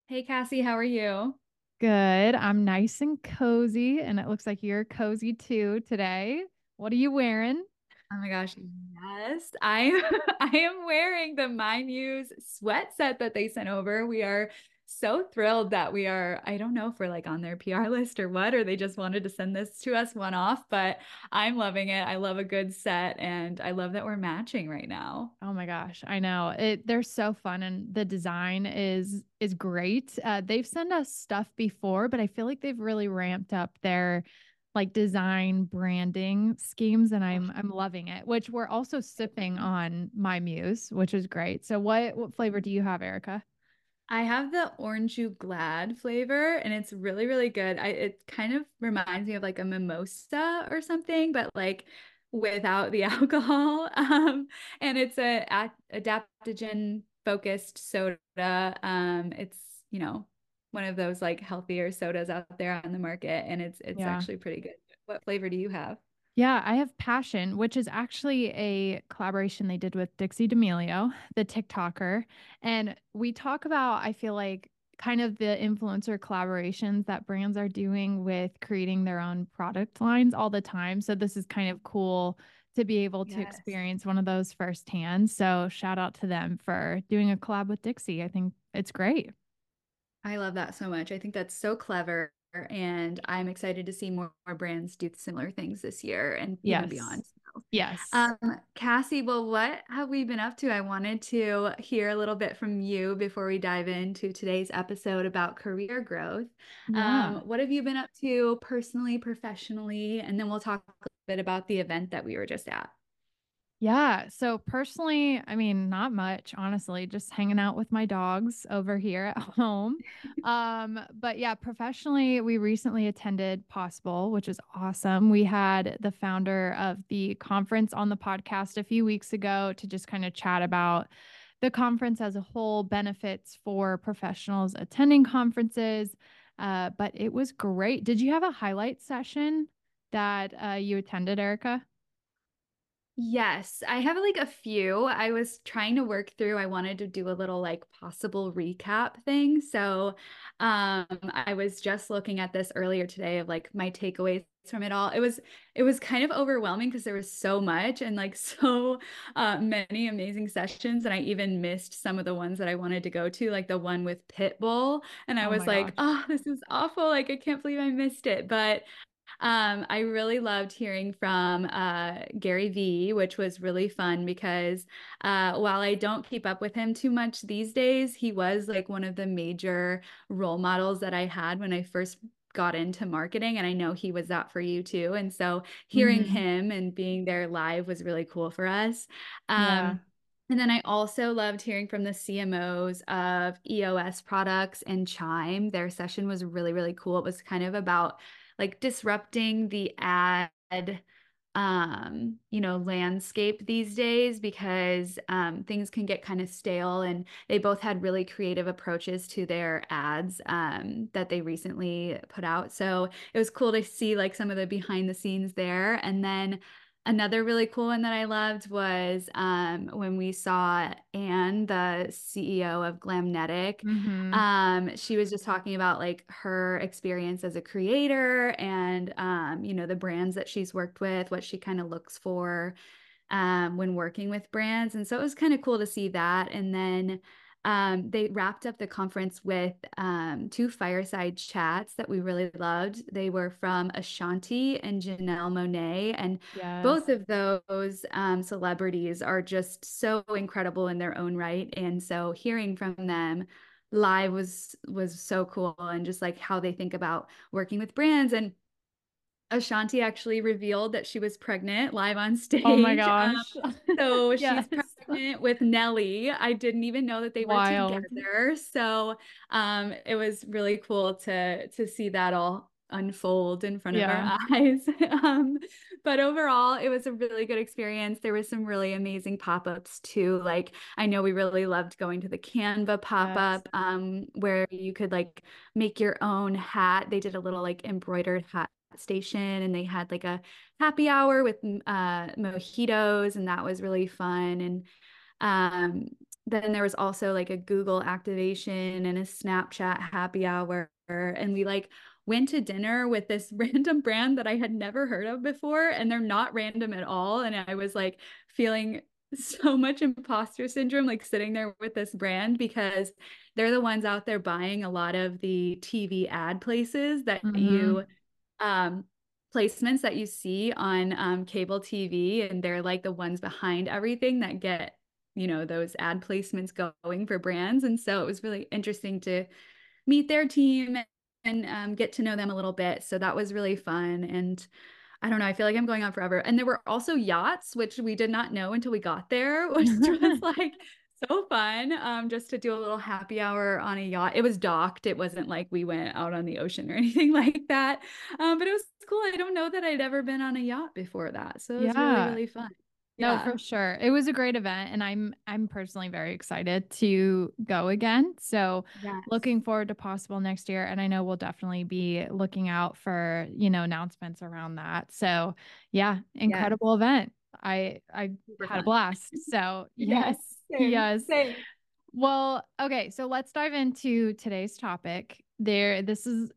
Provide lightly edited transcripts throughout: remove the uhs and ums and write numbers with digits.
Hey Cassie, how are you? Good. I'm nice and cozy, and it looks like you're cozy too today. What are you wearing? Oh my gosh, yes. I am wearing the My Muse sweat set that they sent over. We are so thrilled that I don't know if we're like on their PR list or what, or they just wanted to send this to us one off, but I'm loving it. I love a good set and I love that we're matching right now. Oh my gosh, I know. They're so fun and the design is great. They've sent us stuff before, but I feel like they've really ramped up their like design branding schemes and Oh, I'm loving it, which we're also sipping on My Muse, which is great. So what flavor do you have, Erica? I have the Orange Glad flavor and it's really, really good. It kind of reminds me of like a mimosa or something, but like without the alcohol. And it's adaptogen focused soda. It's one of those like healthier sodas out there on the market and it's Yeah. actually pretty good. What flavor do you have? Yeah, I have Passion, which is actually a collaboration they did with Dixie D'Amelio, the TikToker. And we talk about, I feel like, kind of the influencer collaborations that brands are doing with creating their own product lines all the time. So this is kind of cool to be able to Yes. experience one of those firsthand. So shout out to them for doing a collab with Dixie. I think it's great. I love that so much. I think that's so clever. And I'm excited to see more brands do similar things this year and even Yes. beyond. So, Yes. Cassie, well, what have we been up to? I wanted to hear a little bit from you before we dive into today's episode about career growth. Yeah. What have you been up to personally, professionally? And then we'll talk a bit about the event that we were just at. Yeah. So personally, I mean, not much, honestly, just hanging out with my dogs over here at home. But yeah, professionally, we recently attended Possible, which is awesome. We had the founder of the conference on the podcast a few weeks ago to just kind of chat about the conference as a whole, benefits for professionals attending conferences. But it was great. Did you have a highlight session that you attended, Erica? Yes, I have like a few. I was trying to work through, I wanted to do a little like possible recap thing. So, I was just looking at this earlier today of like my takeaways from it all. It was kind of overwhelming because there was so much and like so many amazing sessions. And I even missed some of the ones that I wanted to go to, like the one with Pitbull. And I Oh was my like, gosh. oh, this is awful. Like I can't believe I missed it. But I really loved hearing from Gary Vee, which was really fun because while I don't keep up with him too much these days, he was like one of the major role models that I had when I first got into marketing. And I know he was that for you too. And so hearing Hmm. him and being there live was really cool for us. Yeah. And then I also loved hearing from the CMOs of EOS products and Chime. Their session was really, really cool. It was kind of about like disrupting the ad landscape these days because things can get kind of stale and they both had really creative approaches to their ads that they recently put out. So it was cool to see like some of the behind the scenes there. And then another really cool one that I loved was when we saw Anne, the CEO of Glamnetic. Hmm. She was just talking about like her experience as a creator and the brands that she's worked with, what she kind of looks for when working with brands. And so it was kind of cool to see that. And then they wrapped up the conference with two fireside chats that we really loved. They were from Ashanti and Janelle Monáe, and both Yes. of those celebrities are just so incredible in their own right. And so hearing from them live was so cool, and just like how they think about working with brands. And Ashanti actually revealed that she was pregnant live on Oh my stage. gosh. So she's Yes. pregnant with Nelly. I didn't even know that they were Wild. together. So it was really cool to see that all unfold in front of our Yeah. eyes. But overall, it was a really good experience. There was some really amazing pop-ups too. Like I know we really loved going to the Canva Yes. pop-up where you could like make your own hat. They did a little like embroidered hat station and they had like a happy hour with mojitos and that was really fun. And Um, then there was also like a Google activation and a Snapchat happy hour. And we like went to dinner with this random brand that I had never heard of before. And they're not random at all. And I was like feeling so much imposter syndrome, like sitting there with this brand because they're the ones out there buying a lot of the TV ad places that Mm-hmm. you um, placements that you see on cable TV, and they're like the ones behind everything that get, those ad placements going for brands. And so it was really interesting to meet their team and get to know them a little bit. So that was really fun. And I don't know, I feel like I'm going on forever. And there were also yachts, which we did not know until we got there, which was like so fun. Just to do a little happy hour on a yacht. It was docked. It wasn't like we went out on the ocean or anything like that. But it was cool. I don't know that I'd ever been on a yacht before that. So it was really, Yeah. really fun. No, Yeah. for sure. It was a great event and I'm personally very excited to go again. So Yes. looking forward to possible next year. And I know we'll definitely be looking out for, announcements around that. So yeah, Yes. incredible event. I Super had a fun. blast. So Yes. yes, Same. yes. Same. Well, okay, so let's dive into today's topic. This is,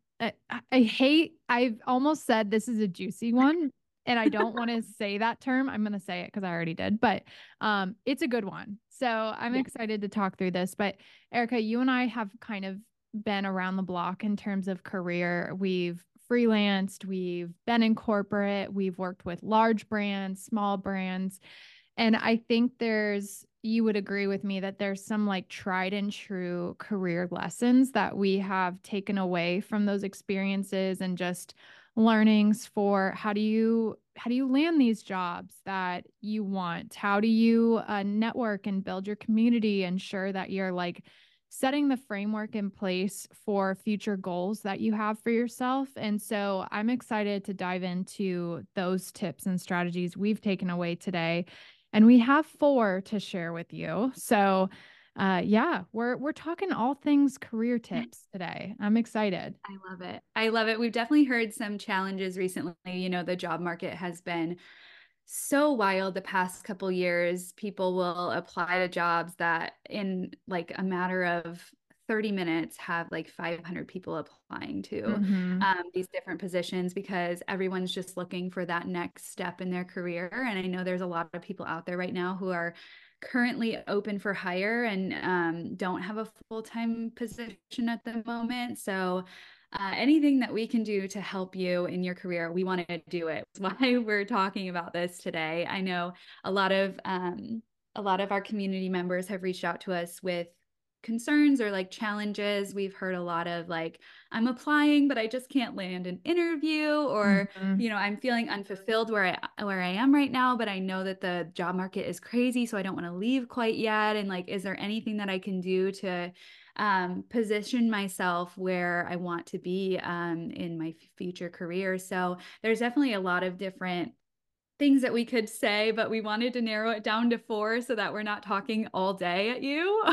I've almost said this is a juicy one, and I don't want to say that term. I'm going to say it because I already did, but it's a good one. So I'm Yeah. excited to talk through this. But Erica, you and I have kind of been around the block in terms of career. We've freelanced, we've been in corporate, we've worked with large brands, small brands. And I think you would agree with me that there's some like tried and true career lessons that we have taken away from those experiences and just learnings for how do you land these jobs that you want? How do you network and build your community, ensure that you're like setting the framework in place for future goals that you have for yourself. And so I'm excited to dive into those tips and strategies we've taken away today, and we have four to share with you. So, yeah, we're talking all things career tips today. I'm excited. I love it. I love it. We've definitely heard some challenges recently. The job market has been so wild the past couple years. People will apply to jobs that in like a matter of 30 minutes have like 500 people applying to Mm-hmm. these different positions because everyone's just looking for that next step in their career. And I know there's a lot of people out there right now who are currently open for hire and don't have a full-time position at the moment. So anything that we can do to help you in your career, we want to do it. That's why we're talking about this today. I know a lot of our community members have reached out to us with concerns or like challenges. We've heard a lot of like, I'm applying, but I just can't land an interview, or Mm-hmm. I'm feeling unfulfilled where I am right now, but I know that the job market is crazy, so I don't want to leave quite yet. And like, is there anything that I can do to position myself where I want to be in my future career? So there's definitely a lot of different things that we could say, but we wanted to narrow it down to four so that we're not talking all day at you.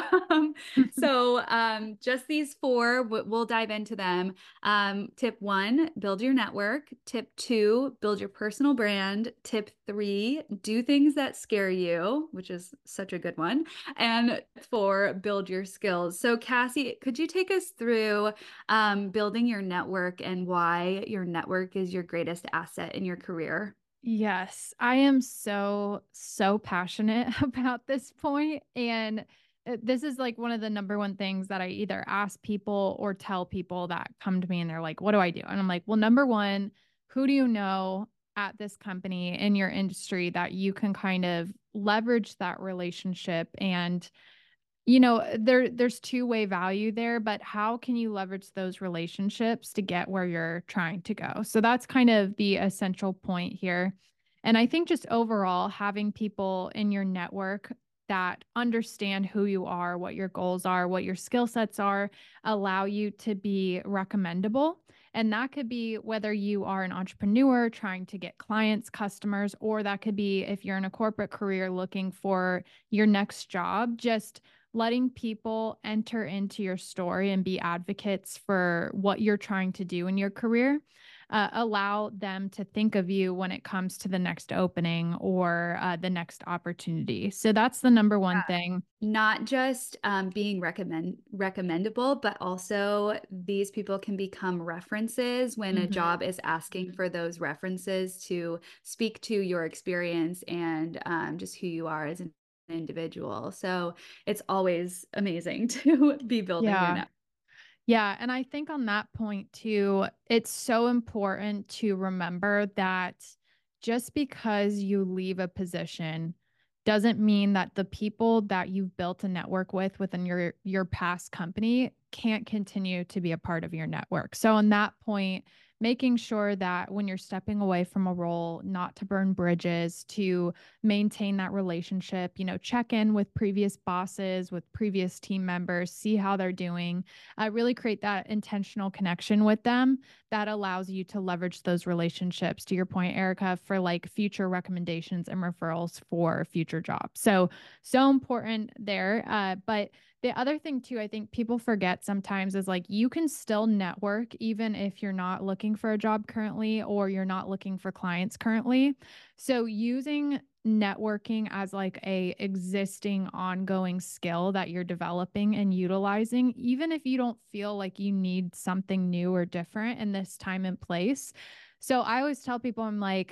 Just these four, we'll dive into them. Tip one, build your network. Tip two, build your personal brand. Tip three, do things that scare you, which is such a good one. And four, build your skills. So Cassie, could you take us through building your network and why your network is your greatest asset in your career? Yes, I am so, so passionate about this point. And this is like one of the number one things that I either ask people or tell people that come to me and they're like, what do I do? And I'm like, well, number one, who do you know at this company in your industry that you can kind of leverage that relationship? And there's two-way value there, but how can you leverage those relationships to get where you're trying to go? So that's kind of the essential point here. And I think just overall, having people in your network that understand who you are, what your goals are, what your skill sets are, allow you to be recommendable. And that could be whether you are an entrepreneur trying to get clients, customers, or that could be if you're in a corporate career looking for your next job. Just letting people enter into your story and be advocates for what you're trying to do in your career. allow them to think of you when it comes to the next opening or the next opportunity. So that's the number one thing. Not just being recommendable, but also these people can become references when a Mhm. job is asking for those references to speak to your experience and just who you are as an individual. So it's always amazing to be building your Yeah. network. Yeah. And I think on that point too, it's so important to remember that just because you leave a position doesn't mean that the people that you've built a network with within your past company can't continue to be a part of your network. So on that point, making sure that when you're stepping away from a role, not to burn bridges, to maintain that relationship, check in with previous bosses, with previous team members, see how they're doing, really create that intentional connection with them that allows you to leverage those relationships, to your point, Erica, for like future recommendations and referrals for future jobs. So important there. But the other thing too, I think people forget sometimes is like you can still network even if you're not looking for a job currently or you're not looking for clients currently. So using networking as like a existing ongoing skill that you're developing and utilizing, even if you don't feel like you need something new or different in this time and place. So I always tell people, I'm like,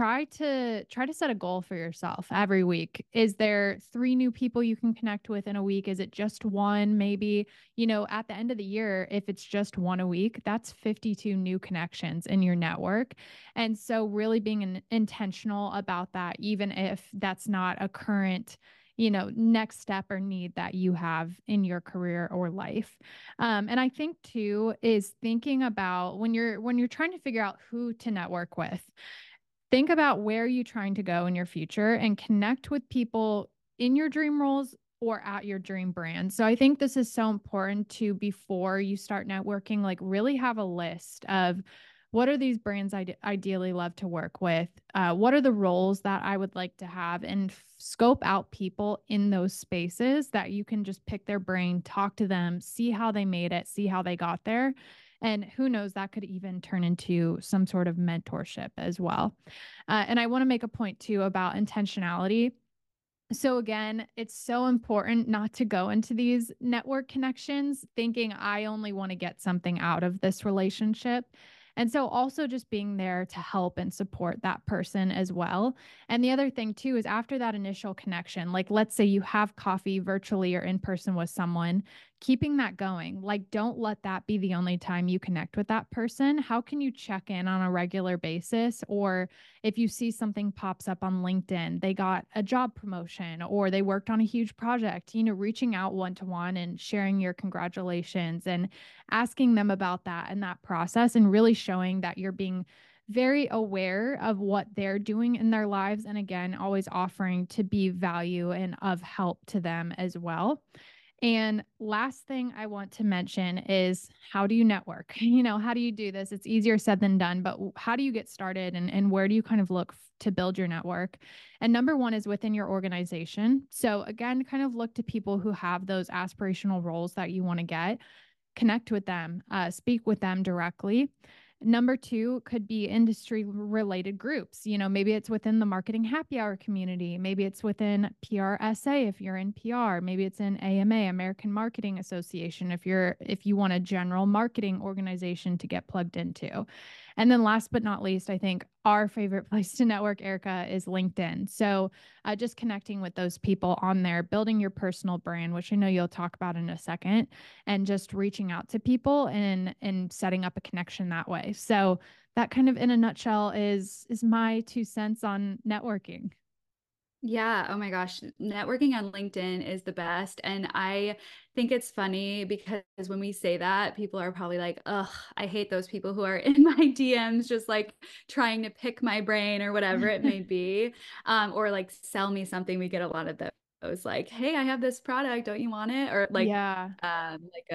try to set a goal for yourself every week. Is there 3 new people you can connect with in a week? Is it just one? Maybe, at the end of the year, if it's just one a week, that's 52 new connections in your network. And so really being intentional about that, even if that's not a current next step or need that you have in your career or life. And I think too is thinking about when you're trying to figure out who to network with, think about where you're trying to go in your future and connect with people in your dream roles or at your dream brand. So I think this is so important to, before you start networking, like really have a list of what are these brands I ideally love to work with? What are the roles that I would like to have? And scope out people in those spaces that you can just pick their brain, talk to them, see how they made it, see how they got there. And who knows, that could even turn into some sort of mentorship as well. And I want to make a point too about intentionality. So again, it's so important not to go into these network connections thinking I only want to get something out of this relationship. And so also just being there to help and support that person as well. And the other thing too is after that initial connection, like let's say you have coffee virtually or in person with someone, keeping that going. Like don't let that be the only time you connect with that person. How can you check in on a regular basis? Or if you see something pops up on LinkedIn, they got a job promotion or they worked on a huge project, reaching out one to one and sharing your congratulations and asking them about that and that process, and really showing that you're being very aware of what they're doing in their lives. And again, always offering to be value and of help to them as well. And last thing I want to mention is, how do you network? How do you do this? It's easier said than done, but how do you get started, and where do you kind of look to build your network? And number one is within your organization. So again, kind of look to people who have those aspirational roles that you want to get, connect with them, speak with them directly. Number two could be industry related groups. Maybe it's within the marketing happy hour community. Maybe it's within PRSA if you're in PR. Maybe it's in AMA, American Marketing Association, if you want a general marketing organization to get plugged into. And then last but not least, I think our favorite place to network, Erica, is LinkedIn. So just connecting with those people on there, building your personal brand, which I know you'll talk about in a second, and just reaching out to people and setting up a connection that way. So that kind of in a nutshell is my 2 cents on networking. Yeah, oh my gosh, networking on LinkedIn is the best. And I think it's funny because when we say that, people are probably like, ugh, I hate those people who are in my DMs just like trying to pick my brain or whatever it may be, or like sell me something. We get a lot of those like, hey, I have this product, don't you want it? Or Yeah. like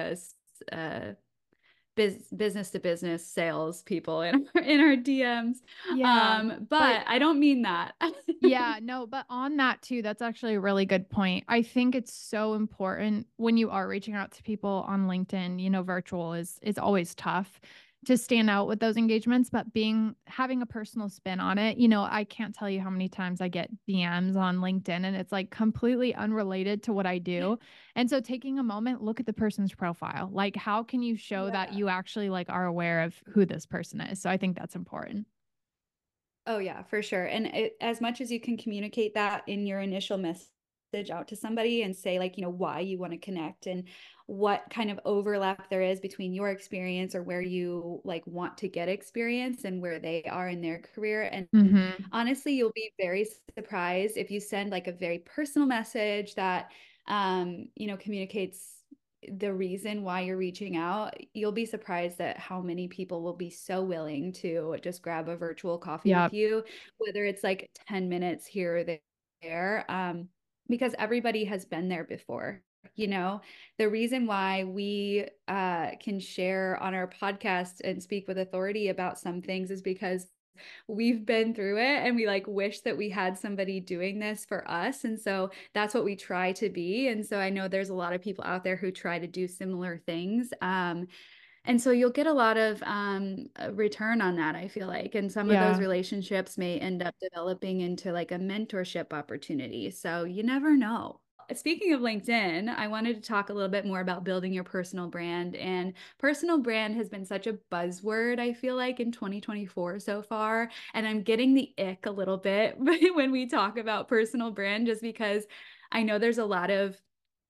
uh business to business sales people in our DMs. Yeah. But But I don't mean that. yeah, no, but on that too, that's actually a really good point. I think it's so important when you are reaching out to people on LinkedIn, virtual is always tough. to stand out with those engagements, but having a personal spin on it. I can't tell you how many times I get DMs on LinkedIn and it's like completely unrelated to what I do. And so taking a moment, look at the person's profile. Like, how can you show that Yeah. you actually like are aware of who this person is? So I think that's important. Oh yeah, for sure. And as much as you can communicate that in your initial message out to somebody and say like, why you want to connect and what kind of overlap there is between your experience or where you like want to get experience and where they are in their career. And Mm-hmm. honestly, you'll be very surprised if you send like a very personal message that communicates the reason why you're reaching out. You'll be surprised at how many people will be so willing to just grab a virtual coffee Yeah. with you, whether it's like 10 minutes here or there, because everybody has been there before. The reason why we can share on our podcast and speak with authority about some things is because we've been through it and we like wish that we had somebody doing this for us. And so that's what we try to be. And so I know there's a lot of people out there who try to do similar things. And so you'll get a lot of return on that, I feel like. And some of those Yeah. relationships may end up developing into like a mentorship opportunity. So you never know. Speaking of LinkedIn, I wanted to talk a little bit more about building your personal brand. And personal brand has been such a buzzword, I feel like, in 2024 so far. And I'm getting the ick a little bit when we talk about personal brand, just because I know there's a lot of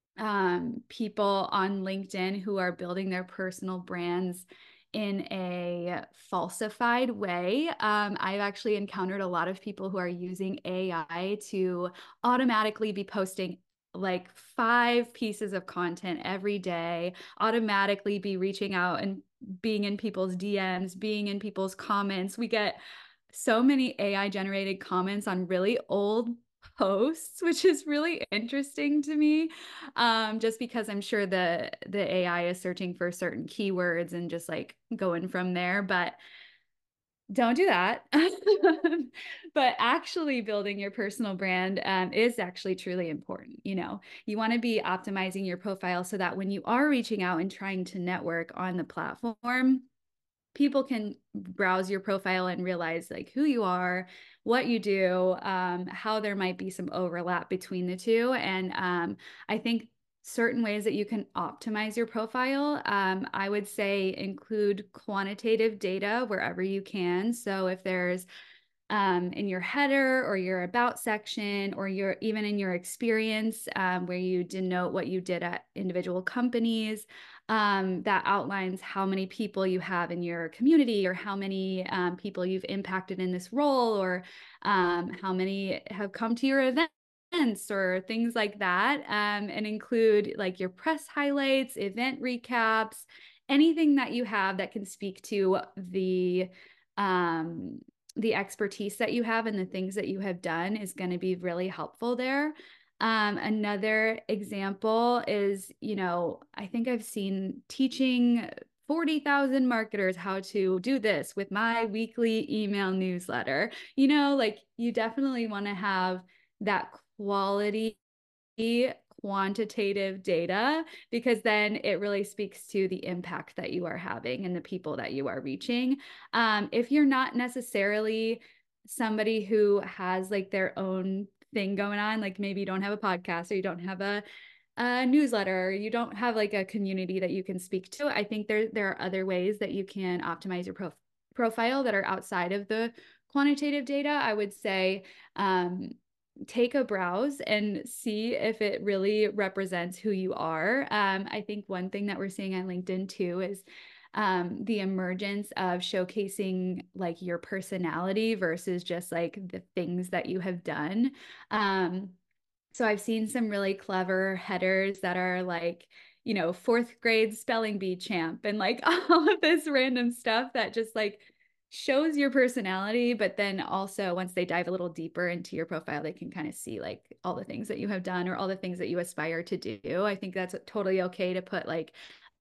people on LinkedIn who are building their personal brands in a falsified way. I've actually encountered a lot of people who are using AI to automatically be posting like 5 pieces of content every day, automatically be reaching out and being in people's DMs, being in people's comments. We get so many AI generated comments on really old posts, which is really interesting to me. Just because I'm sure the AI is searching for certain keywords and just like going from there, but don't do that. But actually building your personal brand is actually truly important. You want to be optimizing your profile so that when you are reaching out and trying to network on the platform, people can browse your profile and realize like who you are, what you do, how there might be some overlap between the two. And I think certain ways that you can optimize your profile, I would say include quantitative data wherever you can. So if there's in your header or your about section or your even in your experience where you denote what you did at individual companies, that outlines how many people you have in your community or how many people you've impacted in this role or how many have come to your events or things like that, and include like your press highlights, event recaps, anything that you have that can speak to um, the expertise that you have and the things that you have done is going to be really helpful there. Another example is, I think I've seen teaching 40,000 marketers how to do this with my weekly email newsletter. Like you definitely want to have that quality quantitative data because then it really speaks to the impact that you are having and the people that you are reaching. If you're not necessarily somebody who has like their own thing going on, like maybe you don't have a podcast or you don't have a newsletter, or you don't have like a community that you can speak to, I think there are other ways that you can optimize your profile that are outside of the quantitative data. I would say take a browse and see if it really represents who you are. I think one thing that we're seeing on LinkedIn too is the emergence of showcasing like your personality versus just like the things that you have done. So I've seen some really clever headers that are like, fourth grade spelling bee champ and like all of this random stuff that just like shows your personality. But then also once they dive a little deeper into your profile, they can kind of see like all the things that you have done or all the things that you aspire to do. I think that's totally okay to put like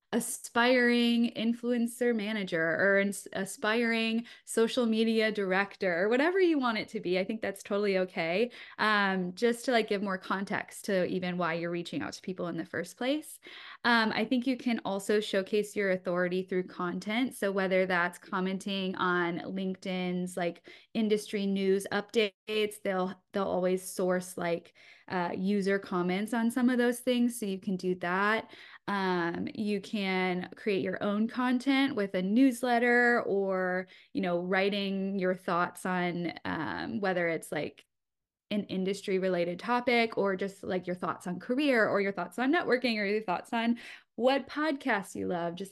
aspiring influencer manager or an aspiring social media director or whatever you want it to be. I think that's totally okay. Just to like give more context to even why you're reaching out to people in the first place. I think you can also showcase your authority through content. So whether that's commenting on LinkedIn's like industry news updates, they'll always source like user comments on some of those things. So you can do that. You can create your own content with a newsletter or, writing your thoughts on whether it's like an industry related topic or just like your thoughts on career or your thoughts on networking or your thoughts on what podcasts you love. Just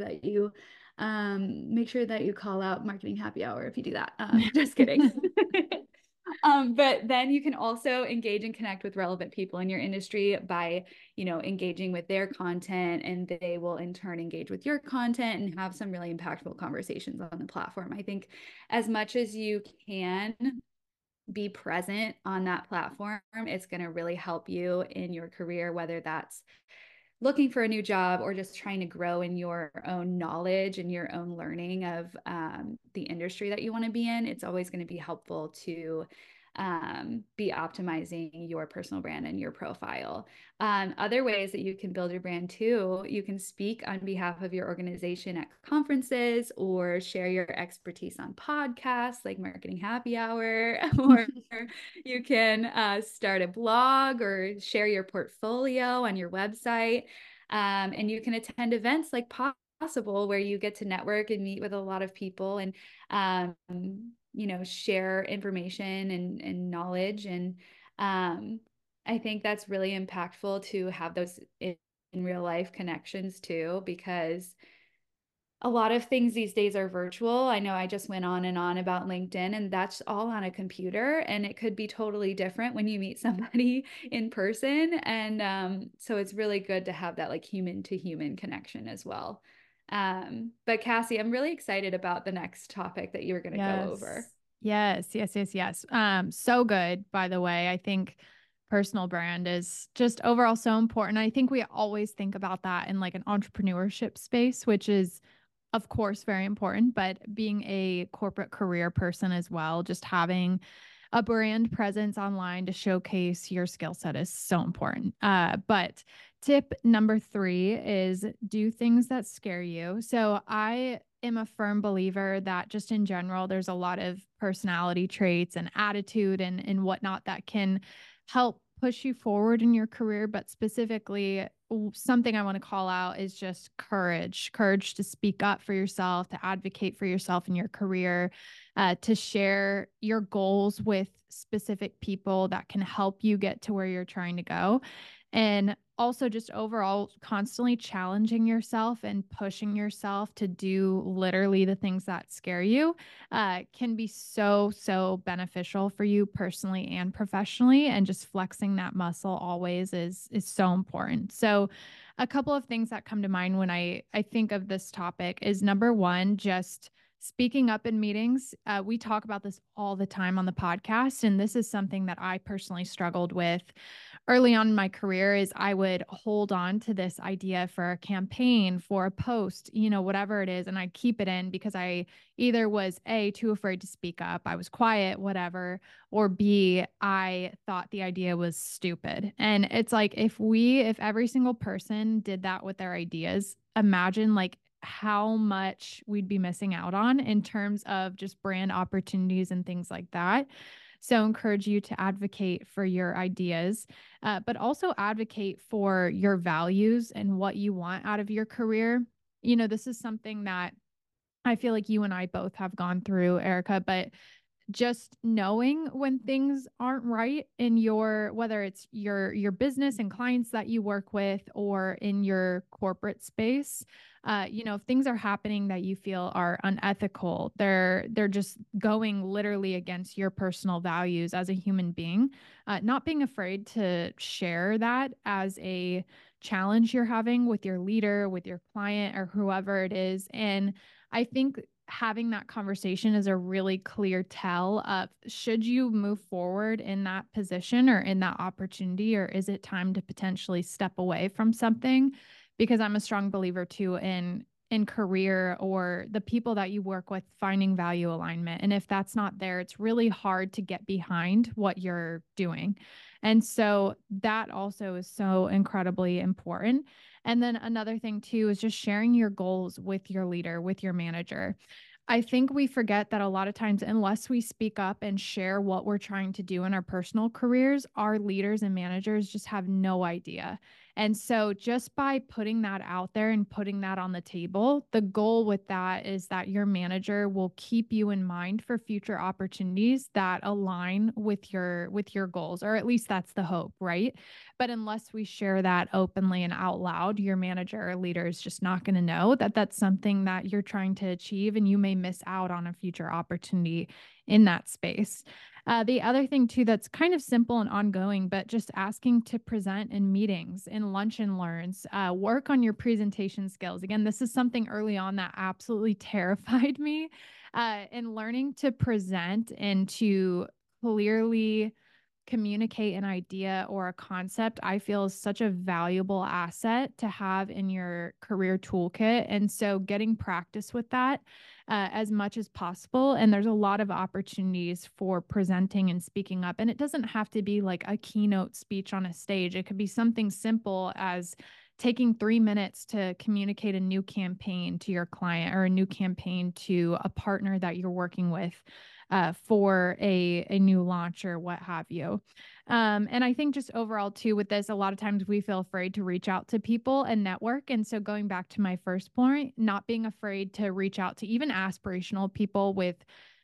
make sure that you call out marketing happy hour if you do that. Just kidding. But then you can also engage and connect with relevant people in your industry by, engaging with their content, and they will in turn engage with your content and have some really impactful conversations on the platform. I think as much as you can be present on that platform, it's going to really help you in your career, whether that's looking for a new job or just trying to grow in your own knowledge and your own learning of the industry that you want to be in. It's always going to be helpful to be optimizing your personal brand and your profile. Other ways that you can build your brand too, you can speak on behalf of your organization at conferences or share your expertise on podcasts like Marketing Happy Hour, or you can start a blog or share your portfolio on your website. And you can attend events like Possible, where you get to network and meet with a lot of people and share information and knowledge. And I think that's really impactful to have those in real life connections too, because a lot of things these days are virtual. I know I just went on and on about LinkedIn, and that's all on a computer, and it could be totally different when you meet somebody in person. And so it's really good to have that like human to human connection as well. But Cassie, I'm really excited about the next topic that you were going to go over. Yes. So good, by the way. I think personal brand is just overall so important. I think we always think about that in like an entrepreneurship space, which is of course very important, but being a corporate career person as well, just having a brand presence online to showcase your skill set is so important. But tip number 3 is do things that scare you. So I am a firm believer that just in general, there's a lot of personality traits and attitude and whatnot that can help push you forward in your career. But specifically, something I want to call out is just courage to speak up for yourself, to advocate for yourself in your career, to share your goals with specific people that can help you get to where you're trying to go. And also just overall constantly challenging yourself and pushing yourself to do literally the things that scare you can be so beneficial for you personally and professionally. And just flexing that muscle always is so important. So a couple of things that come to mind when I think of this topic is number 1, just speaking up in meetings. We talk about this all the time on the podcast, and this is something that I personally struggled with early on in my career. Is I would hold on to this idea for a campaign, for a post, whatever it is, and I'd keep it in because I either was A, too afraid to speak up, I was quiet, whatever, or B, I thought the idea was stupid. And it's like if every single person did that with their ideas, imagine like how much we'd be missing out on in terms of just brand opportunities and things like that. So encourage you to advocate for your ideas, but also advocate for your values and what you want out of your career. This is something that I feel like you and I both have gone through, Erica, but just knowing when things aren't right in whether it's your business and clients that you work with or in your corporate space, if things are happening that you feel are unethical, they're just going literally against your personal values as a human being, not being afraid to share that as a challenge you're having with your leader, with your client, or whoever it is. And I think having that conversation is a really clear tell of should you move forward in that position or in that opportunity, or is it time to potentially step away from something? because I'm a strong believer too in career or the people that you work with finding value alignment. And if that's not there, it's really hard to get behind what you're doing. And so that also is so incredibly important. And then another thing too is just sharing your goals with your leader, with your manager. I think we forget that a lot of times, unless we speak up and share what we're trying to do in our personal careers, our leaders and managers just have no idea. And so, just by putting that out there and putting that on the table, the goal with that is that your manager will keep you in mind for future opportunities that align with your goals, or at least that's the hope, right? But unless we share that openly and out loud, your manager or leader is just not going to know that that's something that you're trying to achieve, and you may miss out on a future opportunity in that space. The other thing, too, that's kind of simple and ongoing, but just asking to present in meetings, in lunch and learns, work on your presentation skills. Again, this is something early on that absolutely terrified me. In learning to present and to clearly communicate an idea or a concept, I feel is such a valuable asset to have in your career toolkit. And so getting practice with that as much as possible. And there's a lot of opportunities for presenting and speaking up. And it doesn't have to be like a keynote speech on a stage, it could be something simple as taking 3 minutes to communicate a new campaign to your client or a new campaign to a partner that you're working with for a new launch or what have you. And I think just overall too with this, a lot of times we feel afraid to reach out to people and network. And so going back to my first point, not being afraid to reach out to even aspirational people with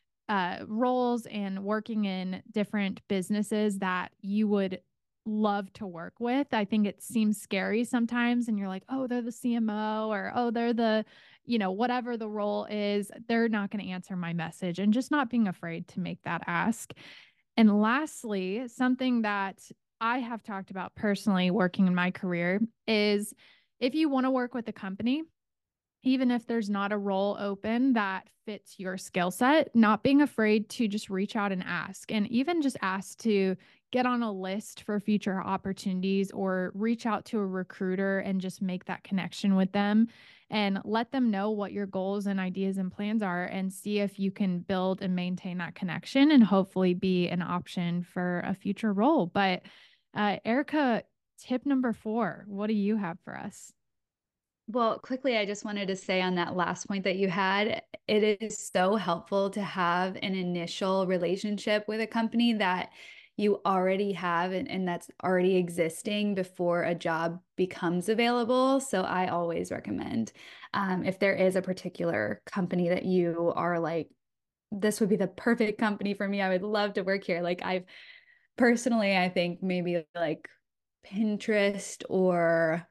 roles and working in different businesses that you would love to work with. I think it seems scary sometimes, and you're like, oh, they're the CMO, or oh, they're the, whatever the role is, they're not going to answer my message, and just not being afraid to make that ask. And lastly, something that I have talked about personally working in my career is if you want to work with a company, even if there's not a role open that fits your skill set, not being afraid to just reach out and ask, and even just ask to get on a list for future opportunities or reach out to a recruiter and just make that connection with them and let them know what your goals and ideas and plans are and see if you can build and maintain that connection and hopefully be an option for a future role. But Erica, tip number 4, what do you have for us? Well, quickly, I just wanted to say on that last point that you had, it is so helpful to have an initial relationship with a company that you already have and that's already existing before a job becomes available. So I always recommend if there is a particular company that you are like, this would be the perfect company for me. I would love to work here. Like I've personally, I think maybe like Pinterest or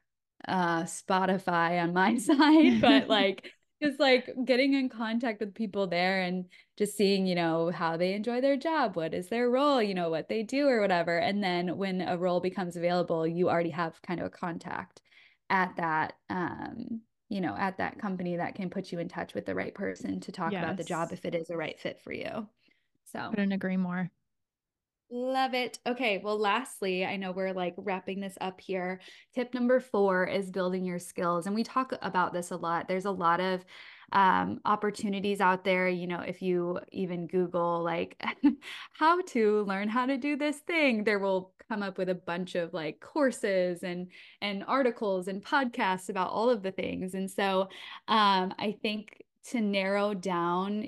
Spotify on my side, but like just like getting in contact with people there and just seeing, how they enjoy their job, what is their role, what they do or whatever. And then when a role becomes available, you already have kind of a contact at that at that company that can put you in touch with the right person to talk about the job Yes. if it is a right fit for you. So Couldn't agree more. love it. Okay. Well, lastly, I know we're like wrapping this up here. Tip number 4 is building your skills. And we talk about this a lot. There's a lot of opportunities out there. If you even Google like how to learn how to do this thing, there will come up with a bunch of like courses and articles and podcasts about all of the things. And so I think to narrow down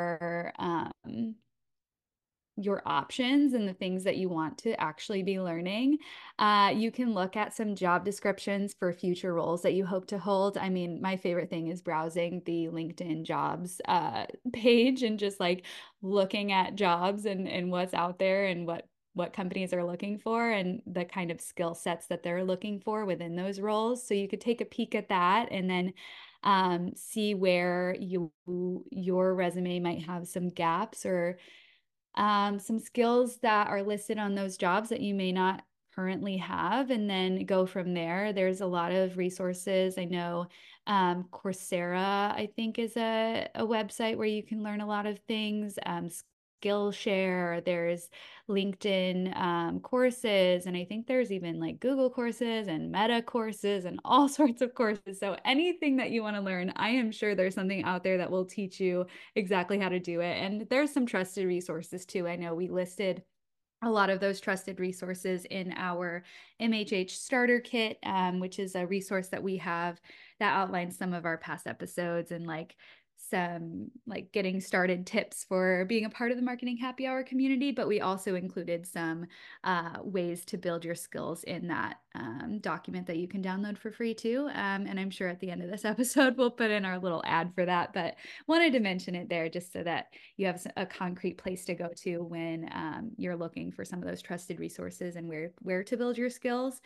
your options and the things that you want to actually be learning. You can look at some job descriptions for future roles that you hope to hold. I mean, my favorite thing is browsing the LinkedIn jobs page and just like looking at jobs and what's out there and what companies are looking for and the kind of skill sets that they're looking for within those roles. So you could take a peek at that and then see where your resume might have some gaps or some skills that are listed on those jobs that you may not currently have, and then go from there. There's a lot of resources. I know Coursera, I think, is a website where you can learn a lot of things. Skillshare, there's LinkedIn courses, and I think there's even like Google courses and Meta courses and all sorts of courses. So anything that you want to learn, I am sure there's something out there that will teach you exactly how to do it. And there's some trusted resources too. I know we listed a lot of those trusted resources in our MHH starter kit, which is a resource that we have that outlines some of our past episodes and like some like getting started tips for being a part of the marketing happy hour community. But we also included some ways to build your skills in that document that you can download for free too. And I'm sure at the end of this episode we'll put in our little ad for that, but wanted to mention it there just so that you have a concrete place to go to when you're looking for some of those trusted resources and where to build your skills.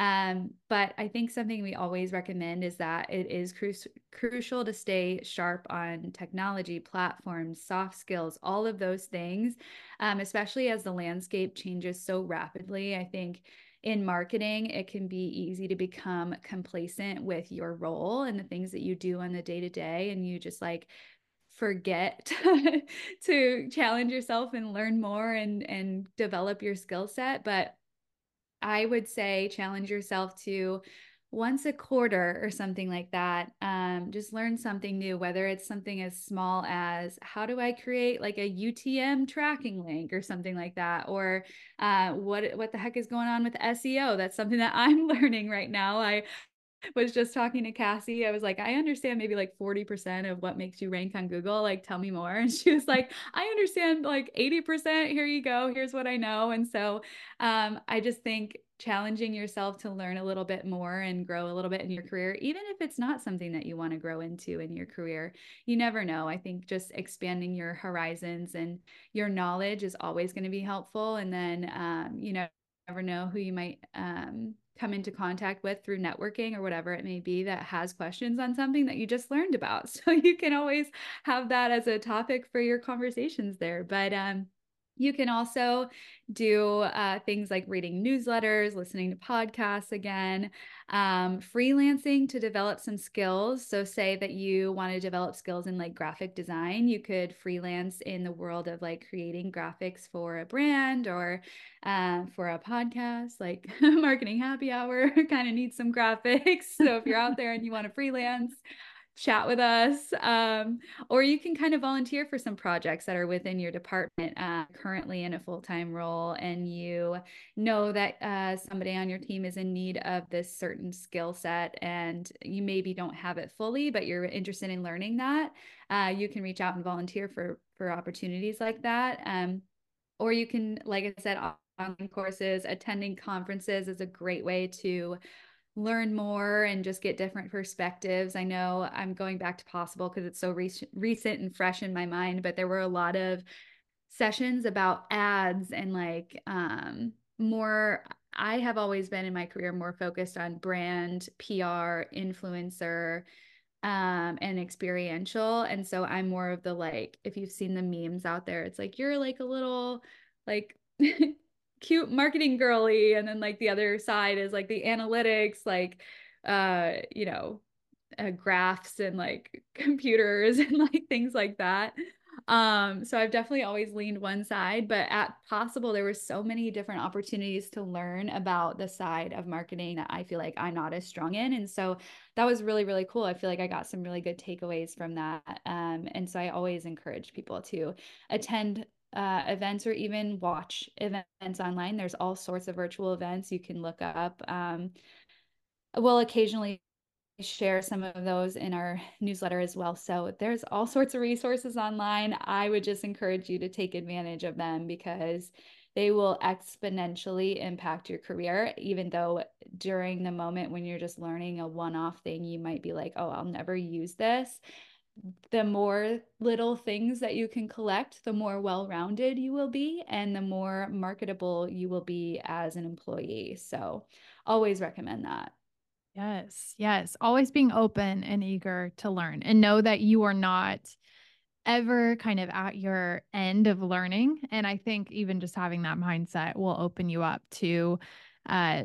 But I think something we always recommend is that it is crucial to stay sharp on technology, platforms, soft skills, all of those things, especially as the landscape changes so rapidly. I think in marketing, it can be easy to become complacent with your role and the things that you do on the day to day, and you just like forget to challenge yourself and learn more and develop your skill set. But I would say challenge yourself to once a quarter or something like that. Just learn something new, whether it's something as small as how do I create like a UTM tracking link or something like that, or what the heck is going on with SEO? That's something that I'm learning right now. I was just talking to Cassie. I was like, I understand maybe like 40% of what makes you rank on Google. Like, tell me more. And she was like, I understand like 80%. Here you go. Here's what I know. And so I just think challenging yourself to learn a little bit more and grow a little bit in your career, even if it's not something that you want to grow into in your career, you never know. I think just expanding your horizons and your knowledge is always going to be helpful. And then, never know who you might come into contact with through networking or whatever it may be that has questions on something that you just learned about. So you can always have that as a topic for your conversations there. But you can also do things like reading newsletters, listening to podcasts again, freelancing to develop some skills. So say that you want to develop skills in like graphic design, you could freelance in the world of like creating graphics for a brand or for a podcast like Marketing Happy Hour kind of needs some graphics. So if you're out there and you want to freelance, chat with us. Or you can kind of volunteer for some projects that are within your department, currently in a full-time role, and you know that somebody on your team is in need of this certain skill set and you maybe don't have it fully, but you're interested in learning that. You can reach out and volunteer for opportunities like that. Or you can, like I said, online courses, attending conferences is a great way to learn more and just get different perspectives. I know I'm going back to Possible because it's so recent and fresh in my mind, but there were a lot of sessions about ads and like more. I have always been in my career more focused on brand, PR, influencer, and experiential. And so I'm more of the like, if you've seen the memes out there, it's like you're like a little like cute marketing girly, and then like the other side is like the analytics, like you know, graphs and like computers and like things like that. So I've definitely always leaned one side, but at Possible, there were so many different opportunities to learn about the side of marketing that I feel like I'm not as strong in. And so that was really, really cool. I feel like I got some really good takeaways from that. And so I always encourage people to attend events or even watch events online. There's all sorts of virtual events you can look up. We'll occasionally share some of those in our newsletter as well. So there's all sorts of resources online. I would just encourage you to take advantage of them because they will exponentially impact your career, even though during the moment when you're just learning a one-off thing, you might be like, oh, I'll never use this. The more little things that you can collect, the more well-rounded you will be and the more marketable you will be as an employee. So always recommend that. Yes. Yes. Always being open and eager to learn and know that you are not ever kind of at your end of learning. And I think even just having that mindset will open you up to uh,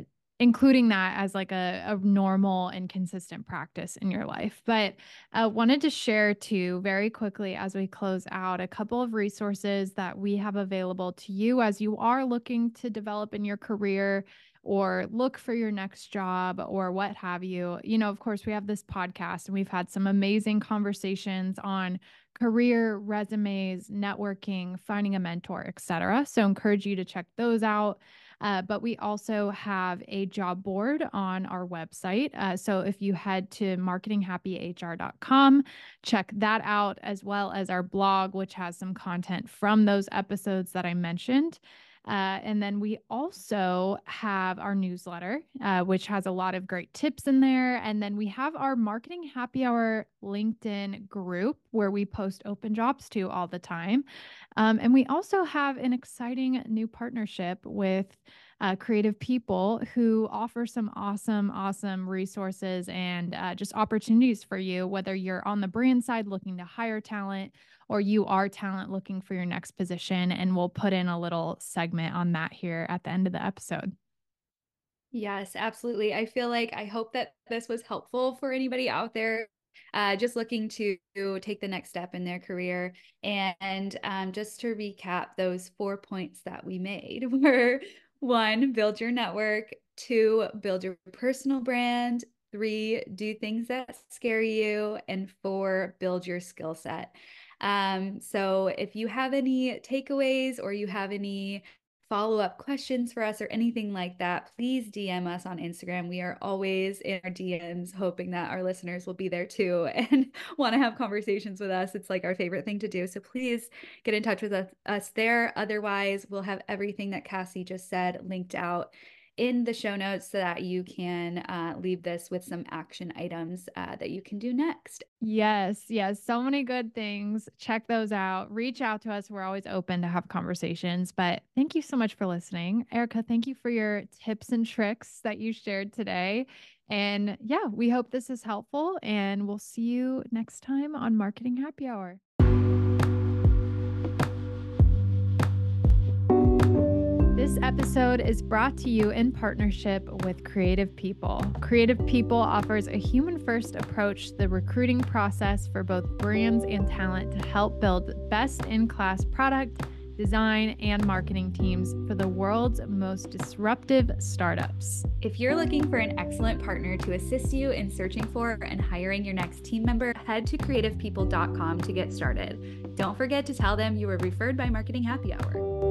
including that as like a normal and consistent practice in your life. But wanted to share too, very quickly as we close out, a couple of resources that we have available to you as you are looking to develop in your career or look for your next job or what have you. You know, of course, we have this podcast and we've had some amazing conversations on career, resumes, networking, finding a mentor, etc. So encourage you to check those out. But we also have a job board on our website. So if you head to marketinghappyhr.com, check that out, as well as our blog, which has some content from those episodes that I mentioned. And then we also have our newsletter, which has a lot of great tips in there. And then we have our Marketing Happy Hour LinkedIn group where we post open jobs to all the time. And we also have an exciting new partnership with Creative People, who offer some awesome resources and just opportunities for you, whether you're on the brand side looking to hire talent or you are talent looking for your next position. And we'll put in a little segment on that here at the end of the episode. Yes, absolutely. I hope that this was helpful for anybody out there just looking to take the next step in their career. And just to recap, those 4 points that we made were: 1, build your network; 2, build your personal brand; 3, do things that scare you; and 4, build your skill set. So if you have any takeaways or you have any follow-up questions for us or anything like that, please DM us on Instagram. We are always in our DMs hoping that our listeners will be there too and want to have conversations with us. It's like our favorite thing to do. So please get in touch with us there. Otherwise, we'll have everything that Cassie just said linked out in the show notes so that you can leave this with some action items that you can do next. Yes. So many good things. Check those out. Reach out to us. We're always open to have conversations. But thank you so much for listening. Erica, thank you for your tips and tricks that you shared today. And yeah, we hope this is helpful. And we'll see you next time on Marketing Happy Hour. This episode is brought to you in partnership with Creative People. Creative People offers a human-first approach to the recruiting process for both brands and talent to help build best-in-class product, design, and marketing teams for the world's most disruptive startups. If you're looking for an excellent partner to assist you in searching for and hiring your next team member, head to creativepeople.com to get started. Don't forget to tell them you were referred by Marketing Happy Hour.